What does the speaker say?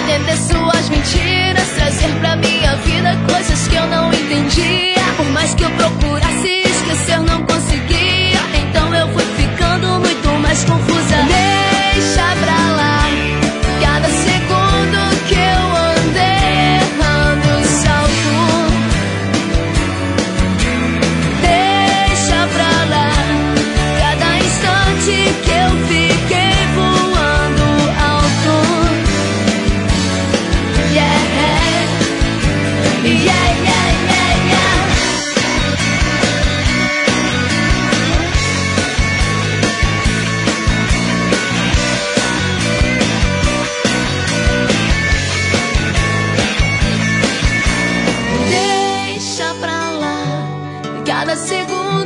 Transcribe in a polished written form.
entender suas mentiras, trazer pra minha vida coisas que eu não entendia. Por mais que eu procurasse esquecer, não conseguia. Então eu fui ficando muito mais confusa. Deixa pra lá, cada segundo que eu andei errando salto. Deixa pra lá, cada instante que eu fiquei voando alto. Yeah, yeah, yeah, yeah, yeah. Deixa pra lá, cada segundo